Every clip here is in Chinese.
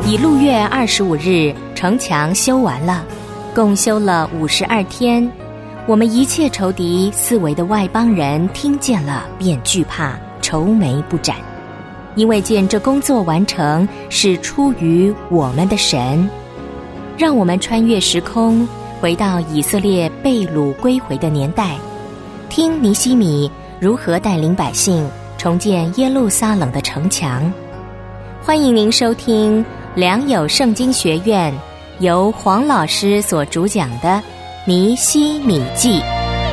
以6月25日城墙修完了，共修了52天。我们一切仇敌四围的外邦人听见了，便惧怕，愁眉不展，因为见这工作完成是出于我们的神。让我们穿越时空，回到以色列被掳归回的年代，听尼希米如何带领百姓重建耶路撒冷的城墙。欢迎您收听良友圣经学院由黄老师所主讲的尼希米记。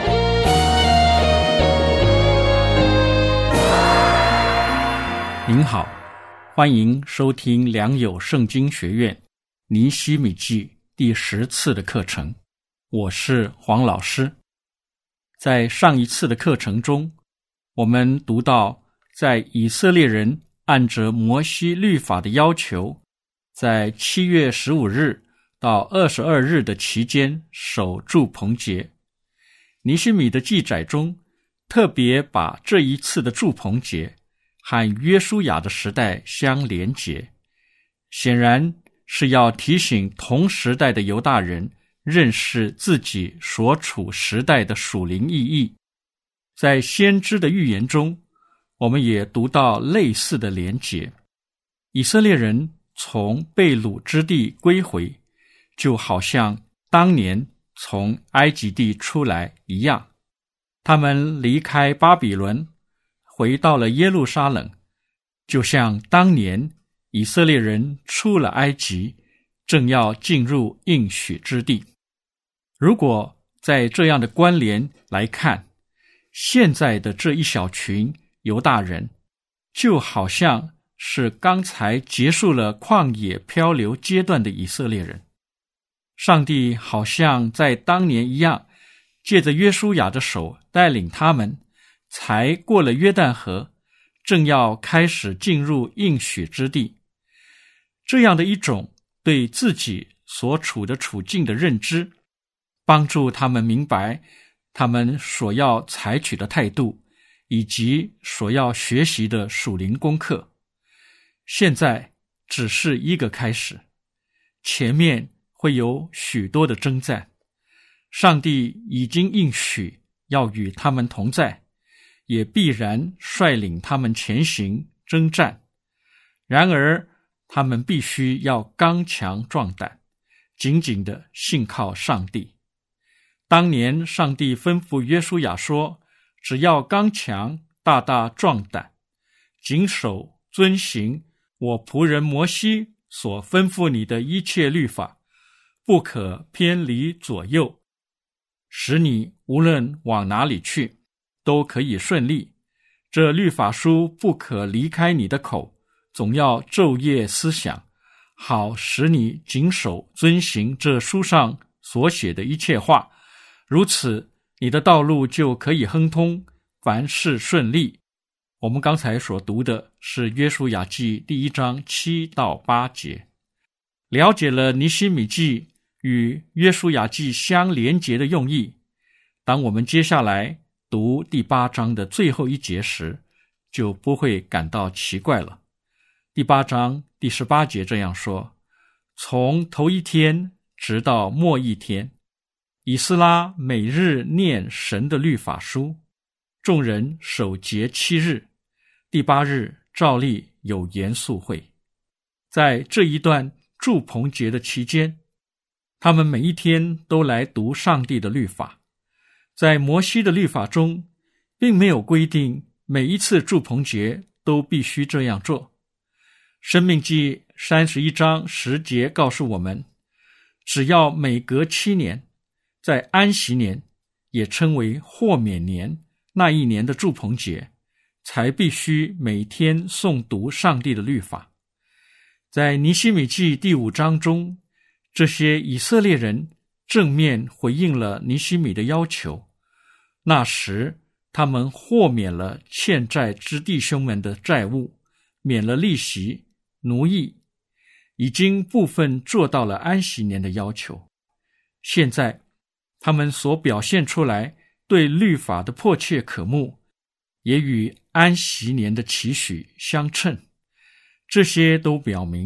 您好，欢迎收听良友圣经学院尼希米记第10次的课程，我是黄老师。在上一次的课程中，我们读到在以色列人按着摩西律法的要求，在7月15日到22日的期间守住棚节。尼希米的记载中特别把这一次的住棚节和约书亚的时代相连结，显然是要提醒同时代的犹大人认识自己所处时代的属灵意义。在先知的预言中，我们也读到类似的连结。以色列人从被掳之地归回，就好像当年从埃及地出来一样。他们离开巴比伦，回到了耶路撒冷，就像当年以色列人出了埃及，正要进入应许之地。如果在这样的关联来看，现在的这一小群犹大人就好像是刚才结束了旷野漂流阶段的以色列人。上帝好像在当年一样，借着约书亚的手带领他们，才过了约旦河，正要开始进入应许之地。这样的一种对自己所处的处境的认知，帮助他们明白他们所要采取的态度，以及所要学习的属灵功课。现在只是一个开始，前面会有许多的征战。上帝已经应许要与他们同在，也必然率领他们前行征战。然而他们必须要刚强壮胆，紧紧地信靠上帝。当年上帝吩咐约书亚说，只要刚强，大大壮胆，谨守遵行我仆人摩西所吩咐你的一切律法，不可偏离左右，使你无论往哪里去，都可以顺利。这律法书不可离开你的口，总要昼夜思想，好使你谨守遵行这书上所写的一切话，如此你的道路就可以亨通，凡事顺利。我们刚才所读的是约书亚记第1章7到8节。了解了尼希米记与约书亚记相连结的用意，当我们接下来读第8章的最后一节时，就不会感到奇怪了。第8章第18节这样说，从头一天直到末一天，以斯拉每日念神的律法书，众人守节7日，第8日照例有严肃会。在这一段住棚节的期间，他们每一天都来读上帝的律法。在摩西的律法中，并没有规定每一次住棚节都必须这样做。申命记31章10节告诉我们，只要每隔7年，在安息年，也称为豁免年，那一年的住棚节，才必须每天诵读上帝的律法。在尼希米记第5章中，这些以色列人正面回应了尼希米的要求。那时他们豁免了欠债之弟兄们的债务，免了利息、奴役，已经部分做到了安息年的要求。现在他们所表现出来对律法的迫切渴慕，也与安息年的期许相称。这些都表明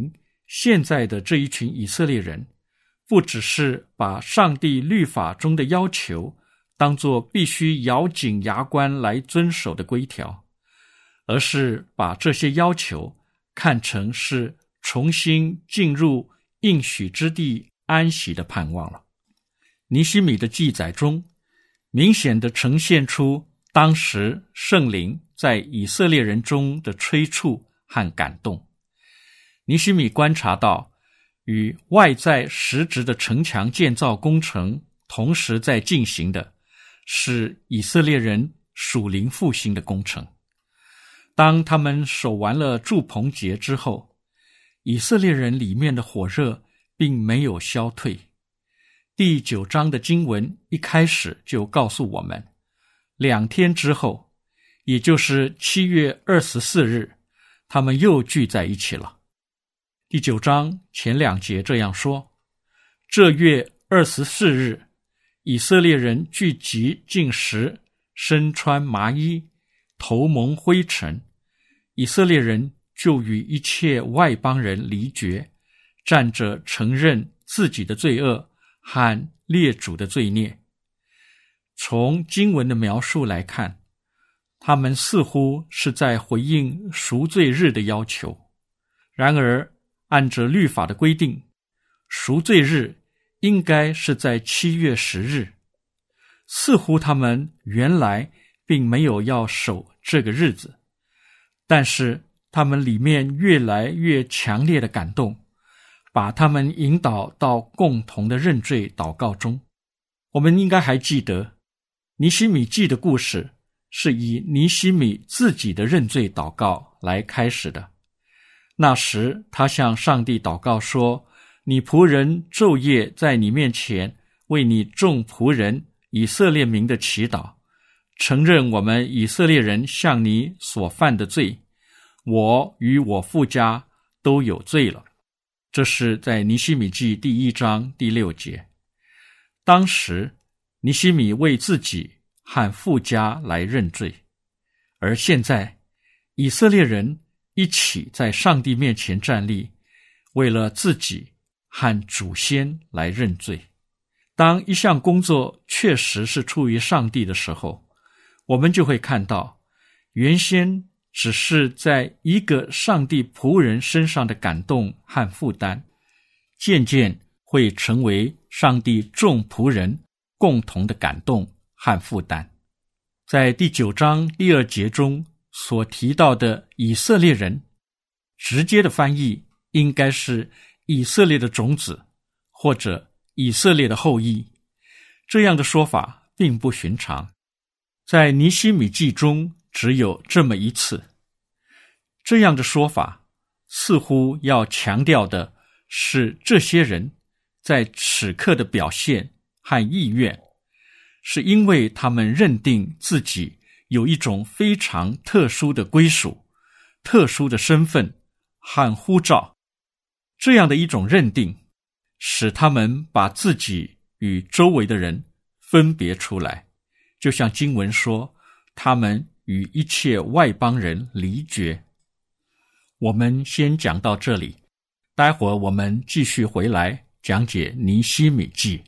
现在的这一群以色列人，不只是把上帝律法中的要求当作必须咬紧牙关来遵守的规条，而是把这些要求看成是重新进入应许之地安息的盼望了。尼希米的记载中，明显地呈现出当时圣灵在以色列人中的催促和感动。尼希米观察到，与外在实质的城墙建造工程同时在进行的是以色列人属灵复兴的工程。当他们守完了住棚节之后，以色列人里面的火热并没有消退。第9章的经文一开始就告诉我们，2天之后，也就是7月24日，他们又聚在一起了。第9章前2节这样说：这月24日，以色列人聚集禁食，身穿麻衣，头蒙灰尘，以色列人就与一切外邦人离绝，站着承认自己的罪恶和列祖的罪孽。从经文的描述来看，他们似乎是在回应赎罪日的要求。然而按着律法的规定，赎罪日应该是在7月10日。似乎他们原来并没有要守这个日子，但是他们里面越来越强烈的感动，把他们引导到共同的认罪祷告中。我们应该还记得，尼希米记的故事是以尼希米自己的认罪祷告来开始的。那时他向上帝祷告说，你仆人昼夜在你面前为你众仆人以色列民的祈祷，承认我们以色列人向你所犯的罪，我与我父家都有罪了。这是在尼希米记第1章第6节。当时尼希米为自己和父家来认罪，而现在以色列人一起在上帝面前站立，为了自己和祖先来认罪。当一项工作确实是出于上帝的时候，我们就会看到，原先只是在一个上帝仆人身上的感动和负担，渐渐会成为上帝众仆人共同的感动和负担。在第9章第2节中所提到的以色列人，直接的翻译应该是以色列的种子，或者以色列的后裔。这样的说法并不寻常，在尼希米记中只有这么一次。这样的说法似乎要强调的是，这些人在此刻的表现和意愿，是因为他们认定自己有一种非常特殊的归属、特殊的身份和呼召。这样的一种认定，使他们把自己与周围的人分别出来，就像经文说，他们与一切外邦人离绝。我们先讲到这里，待会儿我们继续回来讲解尼希米记。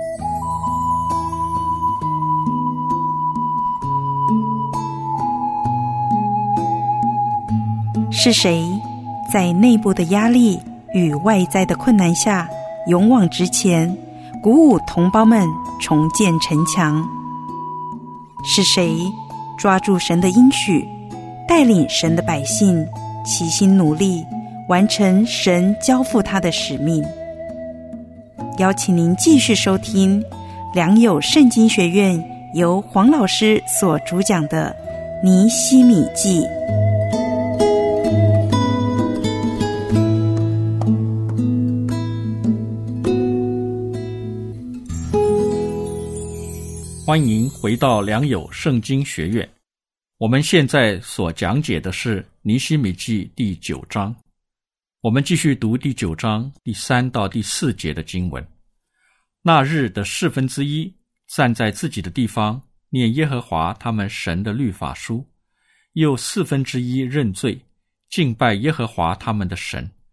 是谁在内部的压力与外在的困难下勇往直前，鼓舞同胞们重建城墙？是谁抓住神的应许，带领神的百姓齐心努力，完成神交付他的使命？邀请您继续收听良友圣经学院由黄老师所主讲的尼希米记。 欢迎回到良友圣经学院。我们现在所讲解的是尼希米记第9章。我们继续读第9章第3到第4节的经文。那日的1/4站在自己的地方，念耶和华他们神的律法书，又1/4认罪，敬拜耶和华他们的神，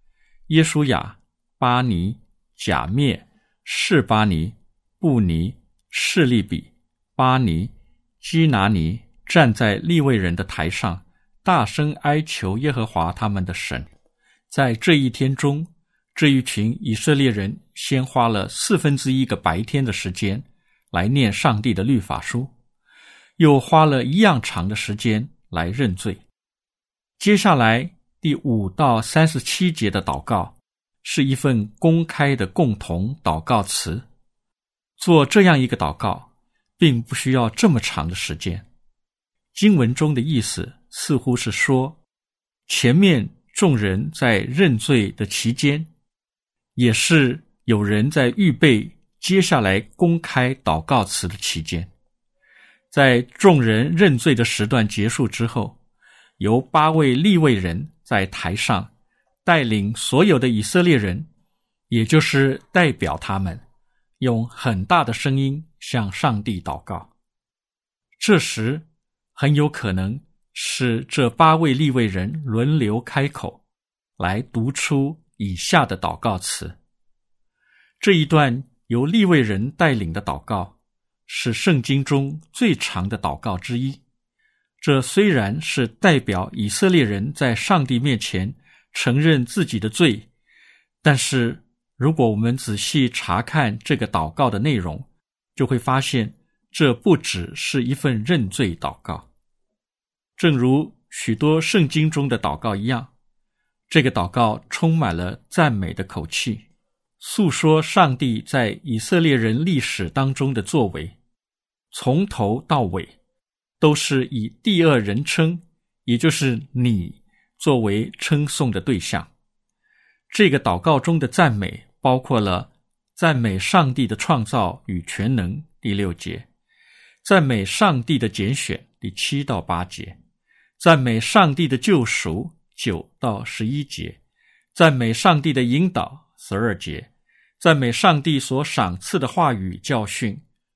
耶书亚、巴尼、甲篾、示巴尼、布尼、示利比、巴尼、基拿尼站在利未人的台上，大声哀求耶和华他们的神。在这一天中，这一群以色列人先花了1/4个白天的时间来念上帝的律法书，又花了一样长的时间来认罪。接下来第5到37节的祷告是一份公开的共同祷告词。做这样一个祷告并不需要这么长的时间。经文中的意思似乎是说，前面众人在认罪的期间，也是有人在预备接下来公开祷告词的期间。在众人认罪的时段结束之后，由8位利未人在台上带领所有的以色列人，也就是代表他们，用很大的声音向上帝祷告。这时很有可能是这8位利未人轮流开口来读出以下的祷告词。这一段由利未人带领的祷告是圣经中最长的祷告之一。这虽然是代表以色列人在上帝面前承认自己的罪，但是如果我们仔细查看这个祷告的内容，就会发现这不只是一份认罪祷告。正如许多圣经中的祷告一样，这个祷告充满了赞美的口气，诉说上帝在以色列人历史当中的作为，从头到尾都是以第二人称，也就是你作为称颂的对象。这个祷告中的赞美包括了赞美上帝的创造与全能第6节，赞美上帝的拣选第7到8节，赞美上帝的救赎9到11节，赞美上帝的引导12节，赞美上帝所赏赐的话语教训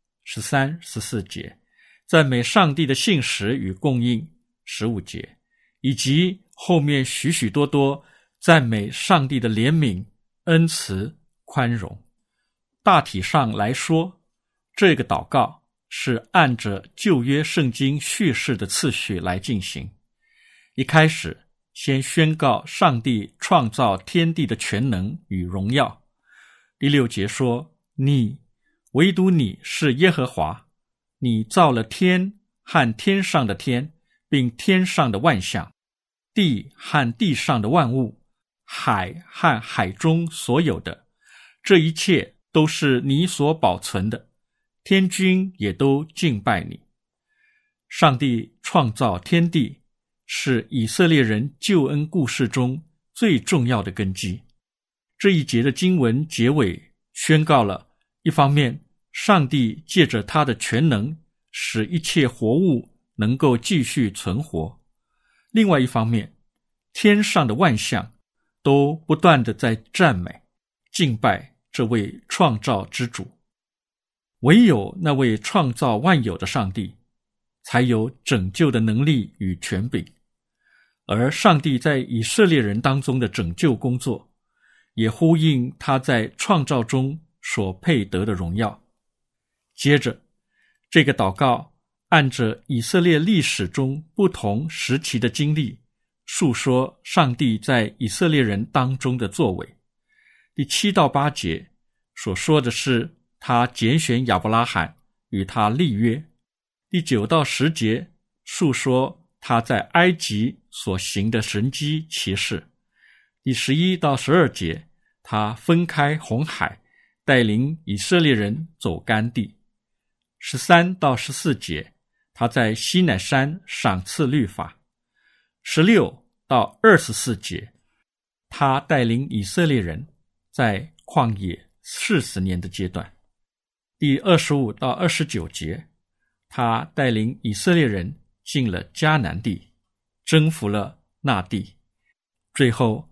13、14节，赞美上帝的信实与供应15节，以及后面许许多多赞美上帝的怜悯、恩慈、宽容。大体上来说，这个祷告是按着旧约圣经叙事的次序来进行。一开始先宣告上帝创造天地的全能与荣耀。第6节说，唯独你是耶和华，你造了天和天上的天，并天上的万象，地和地上的万物，海和海中所有的，这一切都是你所保存的，天君也都敬拜你。上帝创造天地是以色列人救恩故事中最重要的根基。这一节的经文结尾宣告了，一方面上帝借着他的全能使一切活物能够继续存活，另外一方面天上的万象都不断地在赞美敬拜这位创造之主。唯有那位创造万有的上帝才有拯救的能力与权柄，而上帝在以色列人当中的拯救工作也呼应他在创造中所配得的荣耀。接着这个祷告按着以色列历史中不同时期的经历，述说上帝在以色列人当中的作为。第7到8节所说的是他拣选亚伯拉罕与他立约。第9到10节述说他在埃及所行的神迹奇事。第11到12节他分开红海，带领以色列人走干地。13到14节他在西乃山赏赐律法。16到24节他带领以色列人在旷野40年的阶段。第25到29节他带领以色列人进了迦南地，征服了那地。最后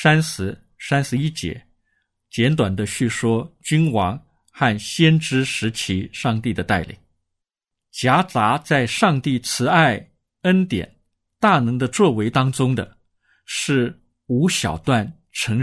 30、31节简短的叙说君王和先知时期上帝的带领。夹杂在上帝慈爱、恩典、大能的作为当中的是5小段承认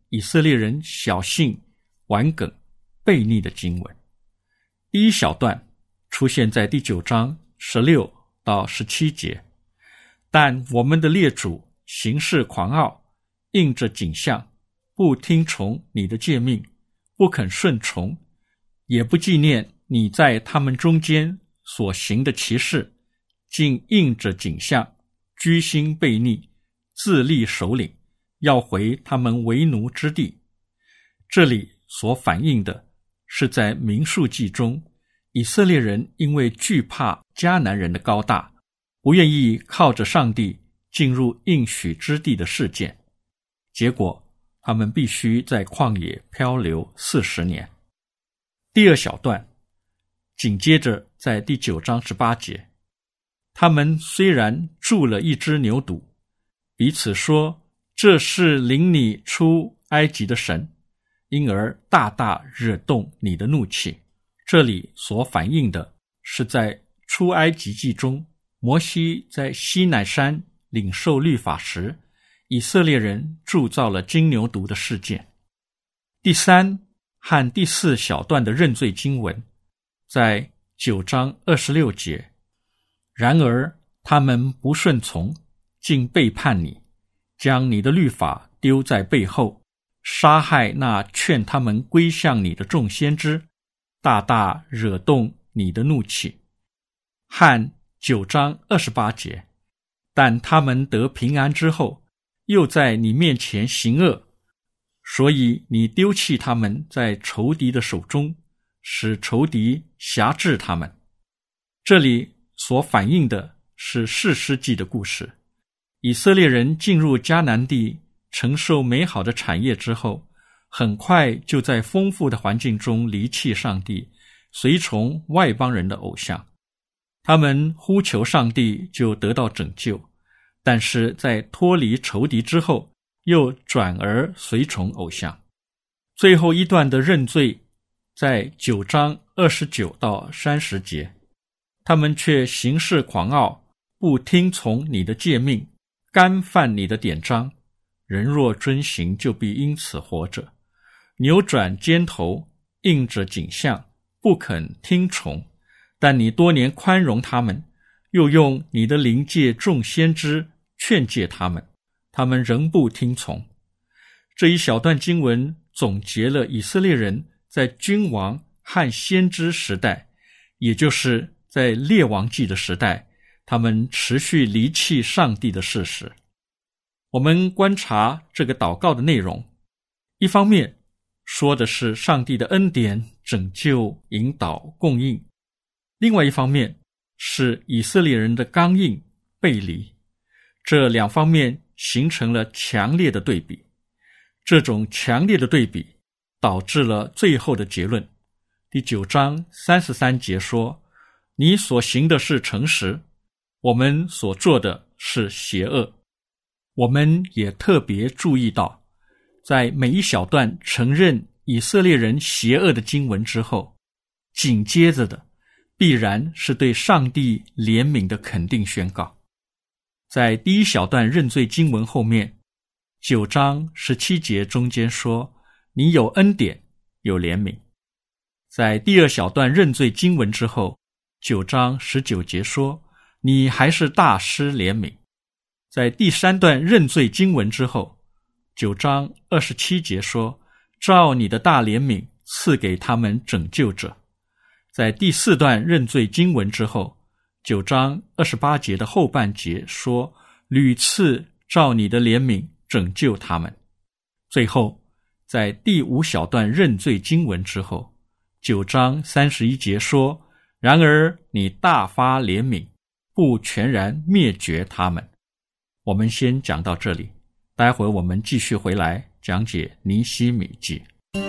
以色列人小信、顽梗、悖逆的经文。第一小段出现在第9章16到17节，但我们的列祖行事狂傲，应着景象，不听从你的诫命，不肯顺从，也不纪念你在他们中间所行的奇事，竟应着景象，居心悖逆，自立首领，要回他们为奴之地。这里所反映的是在民数记中，以色列人因为惧怕迦南人的高大，不愿意靠着上帝进入应许之地的事件，结果他们必须在旷野漂流40年。第二小段紧接着在第9章18节，他们虽然铸了一只牛犊，彼此说，这是领你出埃及的神，因而大大惹动你的怒气。这里所反映的是在出埃及记中，摩西在西乃山领受律法时，以色列人铸造了金牛犊的事件。第3和第4小段的认罪经文在9章26节，然而他们不顺从，竟背叛你，将你的律法丢在背后，杀害那劝他们归向你的众先知，大大惹动你的怒气。和9章28节，但他们得平安之后，又在你面前行恶，所以你丢弃他们在仇敌的手中，使仇敌辖制他们。这里所反映的是士师记的故事。以色列人进入迦南地，承受美好的产业之后，很快就在丰富的环境中离弃上帝，随从外邦人的偶像。他们呼求上帝就得到拯救，但是在脱离仇敌之后，又转而随从偶像。最后一段的认罪在9章29到30节，他们却行事狂傲，不听从你的诫命，干犯你的典章，人若遵行，就必因此活着。扭转肩头，应着景象，不肯听从，但你多年宽容他们，又用你的灵借众先知劝诫他们，他们仍不听从。这一小段经文总结了以色列人在君王和先知时代，也就是在列王记的时代，他们持续离弃上帝的事实。我们观察这个祷告的内容，一方面说的是上帝的恩典、拯救、引导、供应，另外一方面是以色列人的刚硬、背离。这两方面形成了强烈的对比。这种强烈的对比导致了最后的结论。第9章33节说，你所行的是诚实，我们所做的是邪恶。我们也特别注意到，在每一小段承认以色列人邪恶的经文之后，紧接着的必然是对上帝怜悯的肯定宣告。在第一小段认罪经文后面，9章17节中间说，你有恩典，有怜悯。在第二小段认罪经文之后，9章19节说，你还是大施怜悯。在第三段认罪经文之后，9章27节说，照你的大怜悯赐给他们拯救者。在第四段认罪经文之后，9章28节的后半节说，屡次照你的怜悯拯救他们。最后在第五小段认罪经文之后，9章31节说，然而你大发怜悯，不全然灭绝他们。我们先讲到这里，待会我们继续回来讲解尼希米记。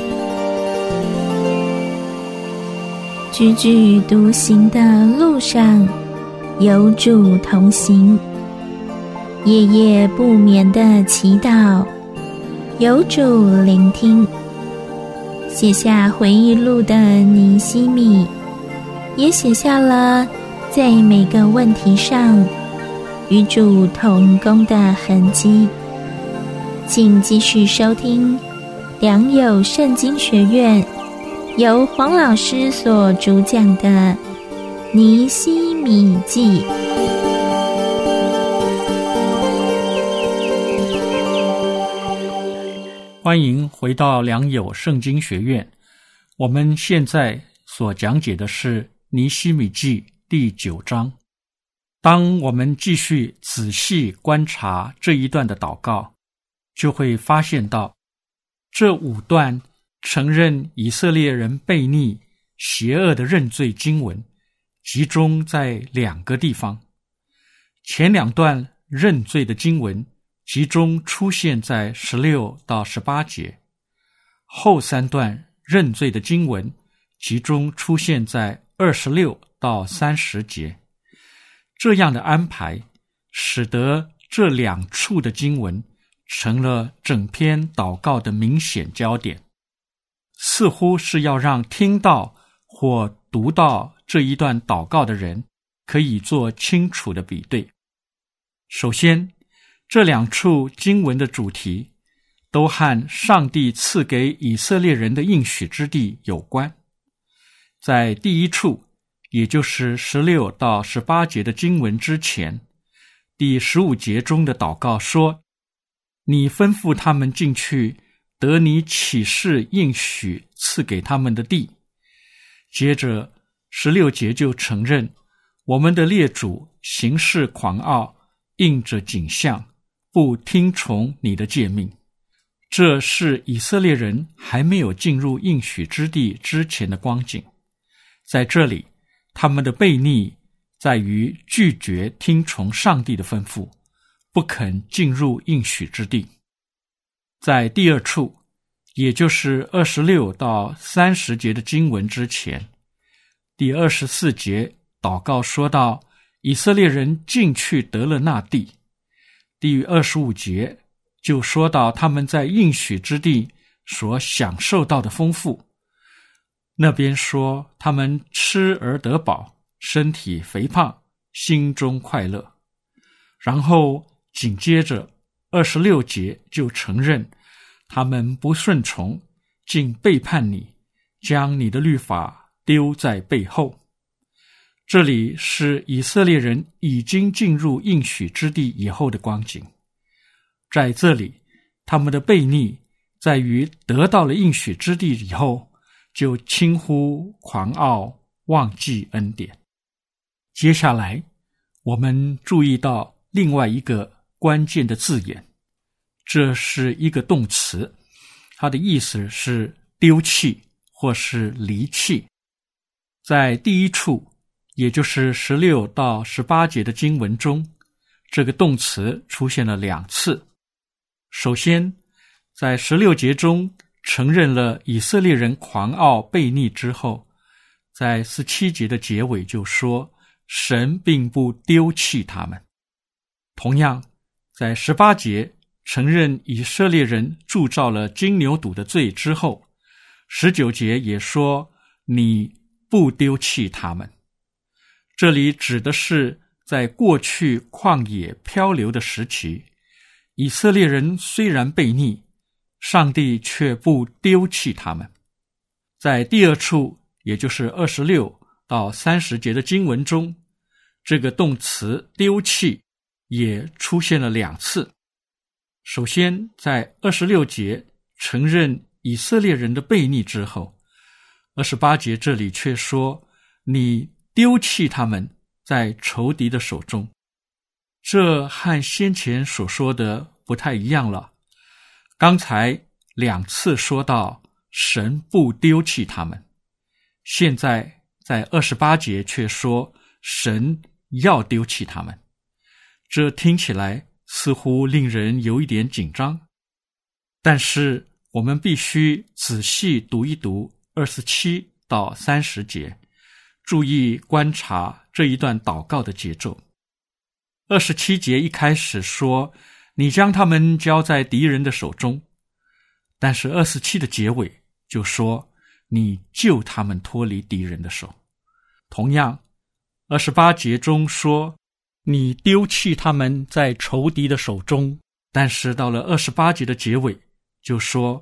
踽踽独行的路上，有主同行，夜夜不眠的祈祷，有主聆听。写下回忆录的尼希米，也写下了在每个问题上与主同工的痕迹。请继续收听良友圣经学院由黄老师所主讲的尼希米记。 欢迎回到良友圣经学院。我们现在所讲解的是尼希米记第9章。当我们继续仔细观察这一段的祷告，就会发现到这5段承认以色列人悖逆邪恶的认罪经文集中在2个地方。前2段认罪的经文集中出现在16到18节，后3段认罪的经文集中出现在26到30节。这样的安排使得这2处的经文成了整篇祷告的明显焦点，似乎是要让听到或读到这一段祷告的人可以做清楚的比对。首先，这2处经文的主题都和上帝赐给以色列人的应许之地有关。在第1处，也就是16到18节的经文之前，第15节中的祷告说，你吩咐他们进去得你启示应许赐给他们的地。接着16节就承认我们的列祖行事狂傲，应着景象，不听从你的诫命。这是以色列人还没有进入应许之地之前的光景。在这里，他们的悖逆在于拒绝听从上帝的吩咐，不肯进入应许之地。在第2处，也就是26到30节的经文之前，第24节祷告说到以色列人进去得了那地。第25节就说到他们在应许之地所享受到的丰富。那边说他们吃而得饱，身体肥胖，心中快乐。然后紧接着26节就承认他们不顺从，竟背叛你，将你的律法丢在背后。这里是以色列人已经进入应许之地以后的光景。在这里，他们的悖逆在于得到了应许之地以后，就轻忽狂傲，忘记恩典。接下来，我们注意到另外一个关键的字眼，这是一个动词，它的意思是丢弃或是离弃。在第1处，也就是16到18节的经文中，这个动词出现了2次。首先，在16节中承认了以色列人狂傲悖逆之后，在17节的结尾就说神并不丢弃他们。同样，在18节承认以色列人铸造了金牛犊的罪之后，19节也说你不丢弃他们。这里指的是在过去旷野漂流的时期，以色列人虽然悖逆，上帝却不丢弃他们。在第2处，也就是26到30节的经文中，这个动词丢弃也出现了2次。首先，在26节承认以色列人的悖逆之后，28节这里却说你丢弃他们在仇敌的手中。这和先前所说的不太一样了。刚才2次说到神不丢弃他们，现在在28节却说神要丢弃他们。这听起来似乎令人有一点紧张，但是我们必须仔细读一读27到30节，注意观察这一段祷告的节奏。27节一开始说你将他们交在敌人的手中，但是27的结尾就说你救他们脱离敌人的手。同样28节中说你丢弃他们在仇敌的手中，但是到了28节的结尾就说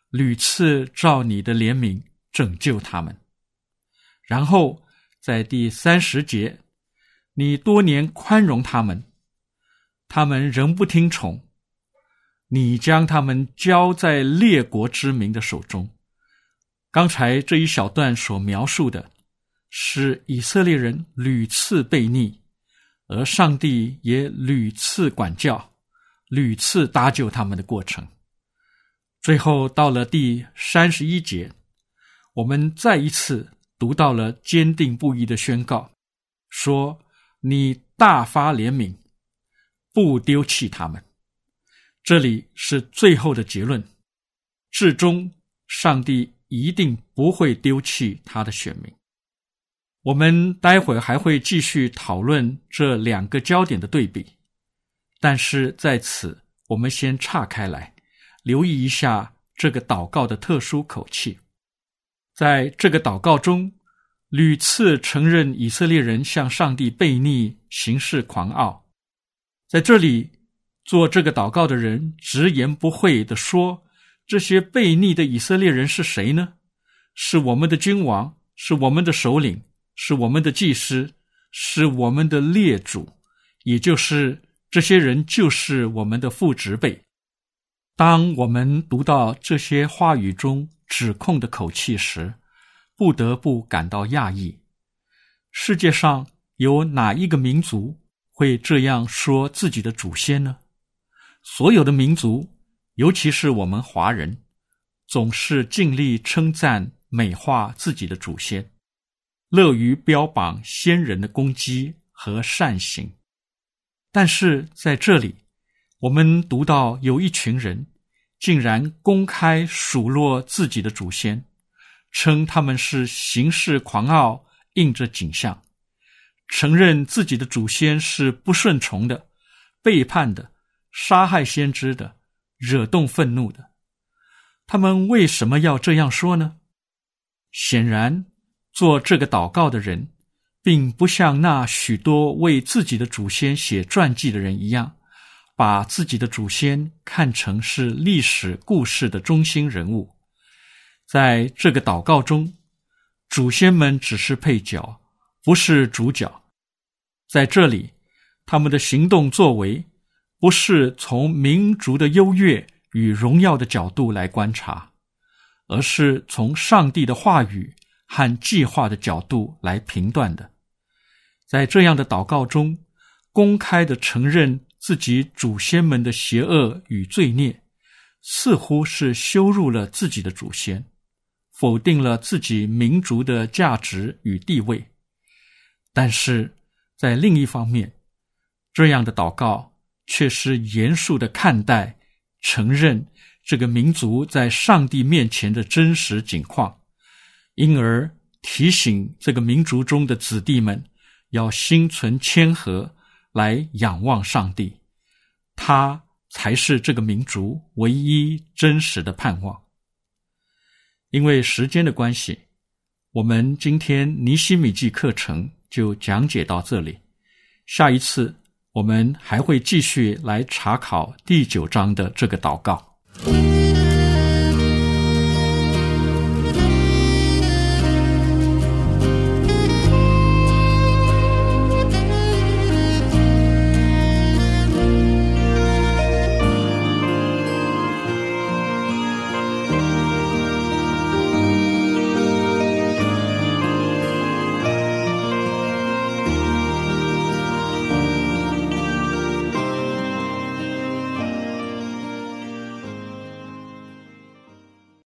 屡次照你的怜悯拯救他们。然后在第30节，你多年宽容他们，他们仍不听从，你将他们交在列国之民的手中。刚才这一小段所描述的是以色列人屡次悖逆，而上帝也屡次管教，屡次搭救他们的过程。最后到了第31节，我们再一次读到了坚定不移的宣告，说你大发怜悯，不丢弃他们。这里是最后的结论，至终上帝一定不会丢弃他的选民。我们待会儿还会继续讨论这两个焦点的对比，但是在此我们先岔开来，留意一下这个祷告的特殊口气。在这个祷告中，屡次承认以色列人向上帝悖逆，行事狂傲。在这里做这个祷告的人直言不讳地说，这些悖逆的以色列人是谁呢？是我们的君王，是我们的首领，是我们的祭司，是我们的列祖，也就是这些人就是我们的父执辈。当我们读到这些话语中指控的口气时，不得不感到讶异。世界上有哪一个民族会这样说自己的祖先呢？所有的民族，尤其是我们华人，总是尽力称赞美化自己的祖先，乐于标榜先人的功绩和善行。但是在这里，我们读到有一群人竟然公开数落自己的祖先，称他们是行事狂傲，应着景象，承认自己的祖先是不顺从的、背叛的、杀害先知的、惹动愤怒的。他们为什么要这样说呢？显然，做这个祷告的人并不像那许多为自己的祖先写传记的人一样，把自己的祖先看成是历史故事的中心人物。在这个祷告中，祖先们只是配角，不是主角。在这里，他们的行动作为不是从民族的优越与荣耀的角度来观察，而是从上帝的话语和计划的角度来评断的。在这样的祷告中，公开地承认自己祖先们的邪恶与罪孽，似乎是羞辱了自己的祖先，否定了自己民族的价值与地位。但是在另一方面，这样的祷告却是严肃地看待、承认这个民族在上帝面前的真实景况，因而提醒这个民族中的子弟们要心存谦和来仰望上帝，他才是这个民族唯一真实的盼望。因为时间的关系，我们今天尼希米记课程就讲解到这里。下一次我们还会继续来查考第9章的这个祷告。